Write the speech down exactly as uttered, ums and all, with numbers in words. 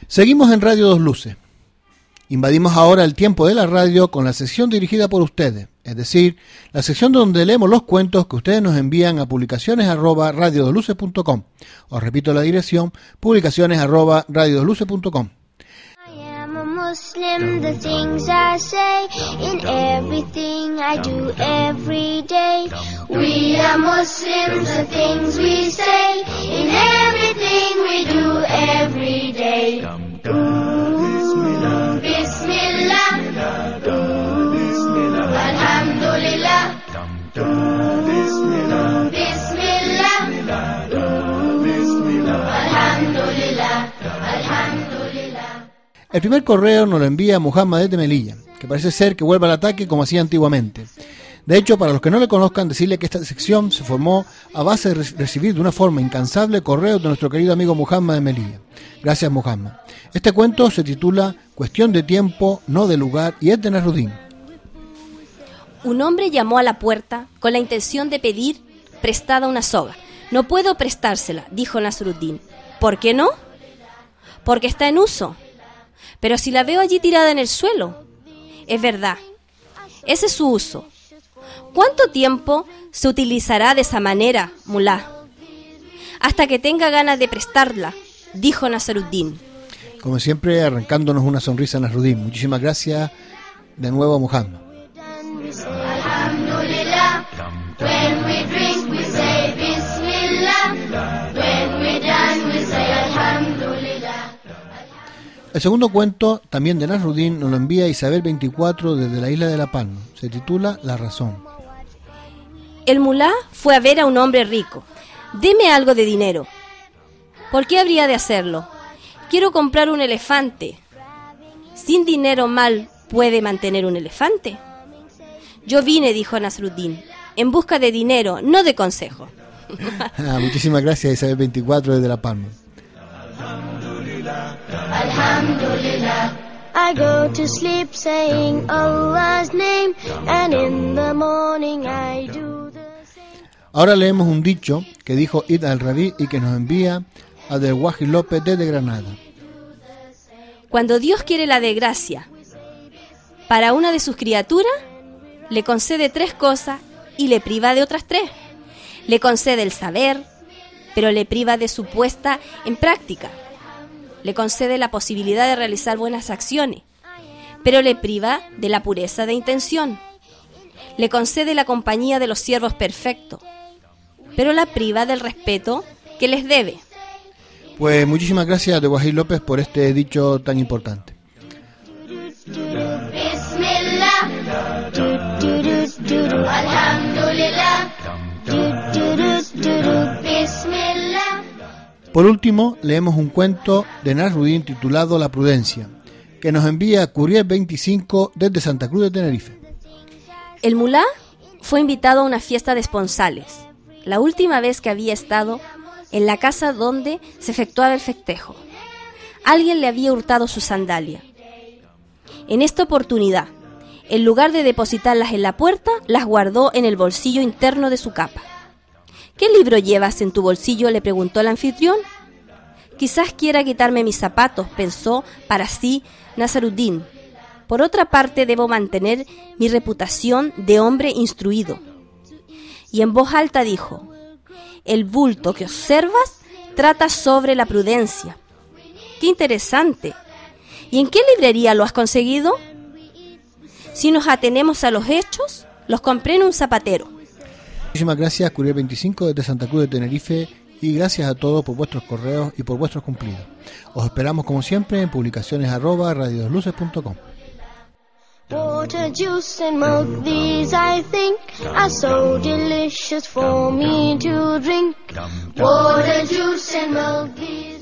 Seguimos en Radio Dos Luces. Invadimos ahora el tiempo de la radio con la sección dirigida por ustedes, es decir, la sección donde leemos los cuentos que ustedes nos envían a publicaciones arroba radio dos luces punto com. Os repito la dirección, publicaciones arroba radio dos luces punto com. Muslim, the things I say in everything I do every day. We are Muslims, the things we say in everything we do every day. Ooh, Bismillah, Alhamdulillah, Bismillah, Alhamdulillah, Alhamdulillah. El primer correo nos lo envía Muhammad desde Melilla, que parece ser que vuelve al ataque como hacía antiguamente. De hecho, para los que no le conozcan, decirle que esta sección se formó a base de re- recibir de una forma incansable correos de nuestro querido amigo Muhammad de Melilla. Gracias, Muhammad. Este cuento se titula Cuestión de tiempo, no de lugar, y es de Nasruddin. Un hombre llamó a la puerta con la intención de pedir prestada una soga. No puedo prestársela, dijo Nasruddin. ¿Por qué no? Porque está en uso. Pero si la veo allí tirada en el suelo. Es verdad. Ese es su uso. ¿Cuánto tiempo se utilizará de esa manera, mulá? Hasta que tenga ganas de prestarla, dijo Nasruddin. Como siempre, arrancándonos una sonrisa, Nasruddin. Muchísimas gracias de nuevo, Muhammad. Alhamdulillah. When we drink, we say Bismillah. When we're done, we say Alhamdulillah. El segundo cuento, también de Nasruddin, nos lo envía Isabel veinticuatro desde la isla de La Palma. Se titula La razón. El mulá fue a ver a un hombre rico. Deme algo de dinero. ¿Por qué habría de hacerlo? Quiero comprar un elefante. Sin dinero mal puede mantener un elefante. Yo vine, dijo Nasruddin, en busca de dinero, no de consejo. Ah, muchísimas gracias, Isabel veinticuatro desde La Palma. Alhamdulillah. I go to sleep saying Allah's name, and in the morning I do the same. Ahora leemos un dicho que dijo Id al-Rabi y que nos envía Abdelwahid López desde Granada. Cuando Dios quiere la desgracia para una de sus criaturas, le concede tres cosas y le priva de otras tres. Le concede el saber, pero le priva de su puesta en práctica. Le concede la posibilidad de realizar buenas acciones, pero le priva de la pureza de intención. Le concede la compañía de los siervos perfectos, pero la priva del respeto que les debe. Pues muchísimas gracias, Abdelwahid López, por este dicho tan importante. Bismillah. Alhamdulillah. Bismillah. Por último, leemos un cuento de Nasruddin titulado La prudencia, que nos envía Curiel veinticinco desde Santa Cruz de Tenerife. El mulá fue invitado a una fiesta de esponsales, la última vez que había estado en la casa donde se efectuaba el festejo. Alguien le había hurtado su sandalia. En esta oportunidad, en lugar de depositarlas en la puerta, las guardó en el bolsillo interno de su capa. ¿Qué libro llevas en tu bolsillo?, le preguntó el anfitrión. Quizás quiera quitarme mis zapatos, pensó para sí Nasruddin. Por otra parte, debo mantener mi reputación de hombre instruido. Y en voz alta dijo: el bulto que observas trata sobre la prudencia. ¡Qué interesante! ¿Y en qué librería lo has conseguido? Si nos atenemos a los hechos, los compré en un zapatero. Muchísimas gracias, Curiel veinticinco desde Santa Cruz de Tenerife, y gracias a todos por vuestros correos y por vuestros cumplidos. Os esperamos como siempre en publicaciones arroba radio dos luces punto com. Water, juice and milk, these I think are so delicious for me to drink. Water, juice and milk, these